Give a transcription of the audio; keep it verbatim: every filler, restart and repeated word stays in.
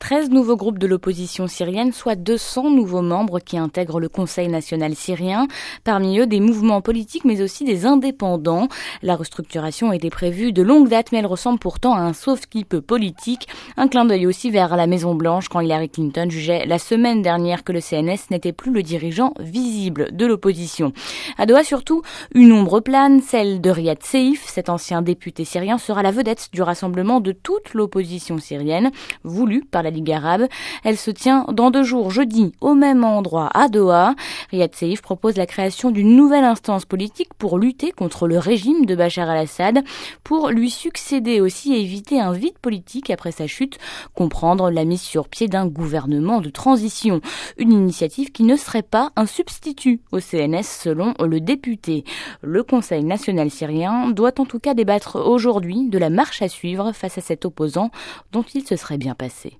treize nouveaux groupes de l'opposition syrienne, soit deux cents nouveaux membres qui intègrent le Conseil national syrien. Parmi eux, des mouvements politiques, mais aussi des indépendants. La restructuration était prévue de longue date, mais elle ressemble pourtant à un sauf-qui-peut politique. Un clin d'œil aussi vers la Maison-Blanche, quand Hillary Clinton jugeait la semaine dernière que le C N S n'était plus le dirigeant visible de l'opposition. À Doha, surtout, une ombre plane, celle de Riyad Seif. Cet ancien député syrien sera la vedette du rassemblement de toute l'opposition syrienne, voulue par la Ligue arabe. Elle se tient dans deux jours, jeudi, au même endroit à Doha. Riyad Seif propose la création d'une nouvelle instance politique pour lutter contre le régime de Bachar el-Assad, pour lui succéder aussi et éviter un vide politique après sa chute, comprendre la mise sur pied d'un gouvernement de transition. Une initiative qui ne serait pas un substitut au C N S selon le député. Le Conseil national syrien doit en tout cas débattre aujourd'hui de la marche à suivre face à cet opposant dont il se serait bien passé.